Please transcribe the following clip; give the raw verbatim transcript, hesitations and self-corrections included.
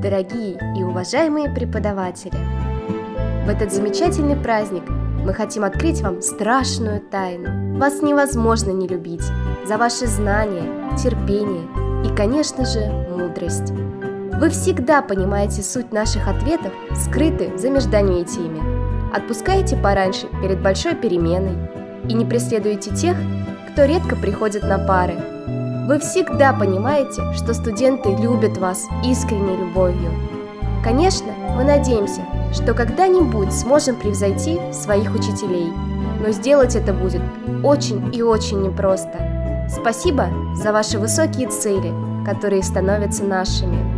дорогие и уважаемые преподаватели! В этот замечательный праздник мы хотим открыть вам страшную тайну. Вас невозможно не любить за ваши знания, терпение и, конечно же, мудрость. Вы всегда понимаете суть наших ответов, скрыты за междометиями. Отпускаете пораньше перед большой переменой и не преследуете тех, кто редко приходит на пары. Вы всегда понимаете, что студенты любят вас искренней любовью. Конечно, мы надеемся, что когда-нибудь сможем превзойти своих учителей, но сделать это будет очень и очень непросто. Спасибо за ваши высокие цели, которые становятся нашими.